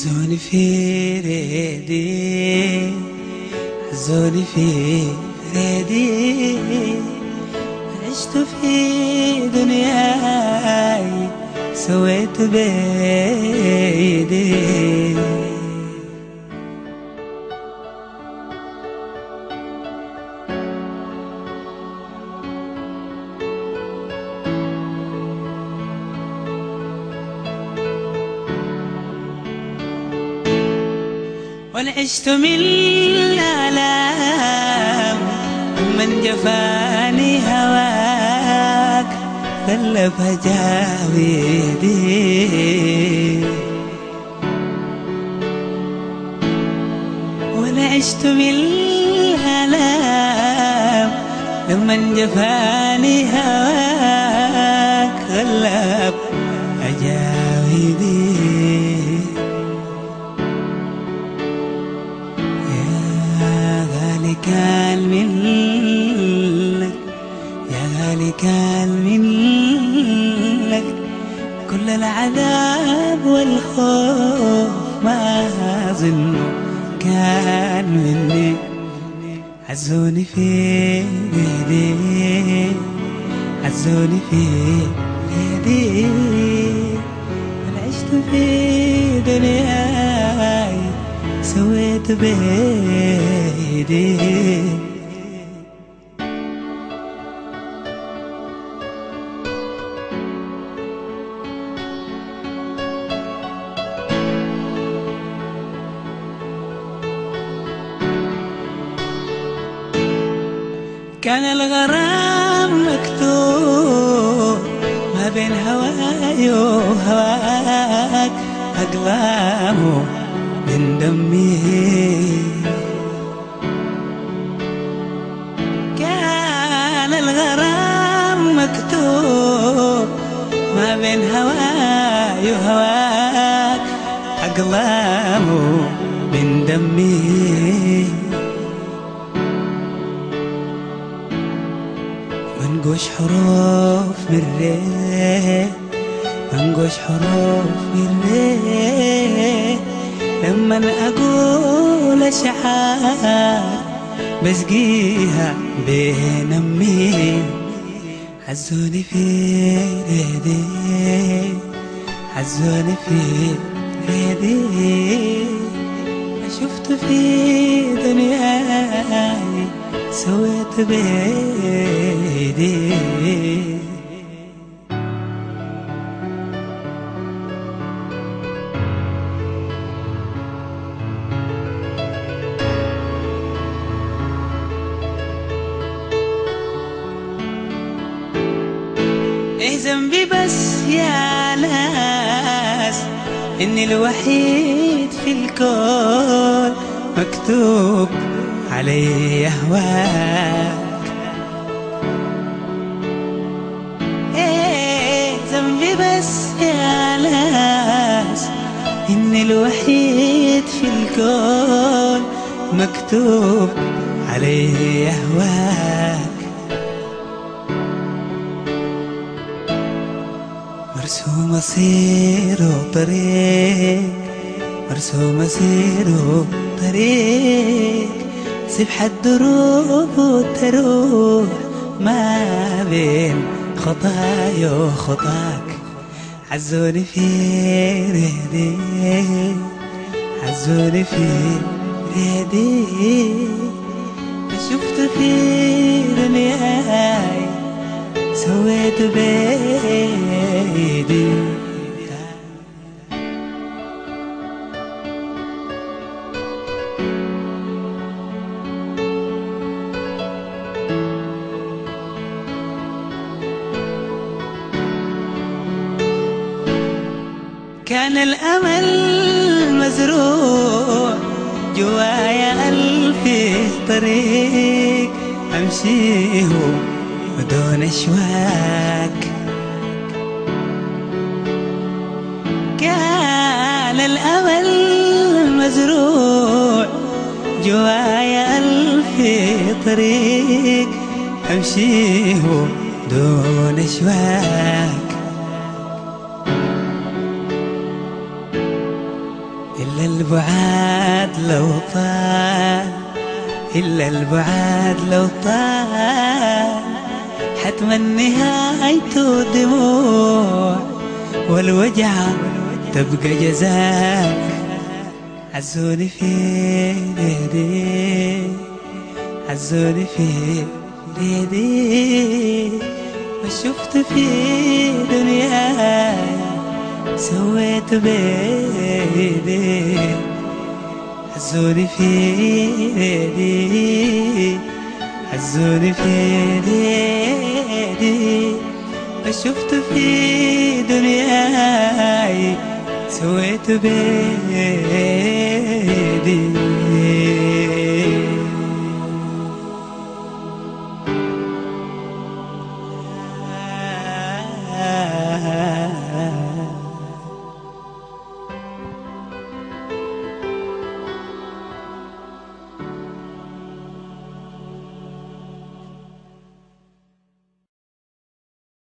حزوني في ريدي، حزوني في ريدي، عشت في دنياي سويت بيدي. وأنا عشت من الآلام من جفاني هواك غلبها جاويدي. وأنا عشت من الآلام لمن جفاني هواك غلبها جاويدي. كان منك يا غالي، كان منك كل العذاب والخوف، ما أظن كان مني. عزوني في يدي، عزوني في يدي، أنا عشت في دنياي سويت بيدي. كان الغرام مكتوب ما بين هواي وهواك، أقلامه من دمي. كان الغرام مكتوب ما بين هواي وهواك، أقلامه من دمي. منقوش حروف من ريح، منقوش حروف من ريح، لما أقول أشعار بسقيها بين أمي. عزوني في يدي، عزوني في يدي، شفت في دنياي سويت بيدي. ايه ذنبي بس يا ناس اني الوحيد في الكون مكتوب علي هواك. ايه ذنبي بس يا ناس اني الوحيد في الكون مكتوب علي هواك. مرسوم أصير طريق، مرسوم أصير طريق، سبحة الدروب وتروح ما بين خطايا وخطاك. عزوني في ريدي، عزوني في ريدي، شفت في دنياي سويت بيدي. كان الأمل مزروع جوايا ألف طريق أمشيه بدون أشواك. كان الأمل مزروع جوايا ألف طريق أمشيه دون أشواك. إلا البعاد لو طال، إلا البعاد لو طال، حتما نهايته دموع والوجعة تبقى جزاك. عزوني في ليدي، عزوني في ليدي، وشفت في دنياي سويت بيدي. عزوني في ليدي، عزوني في ليدي، وشفت في دنياي سويت بيدي.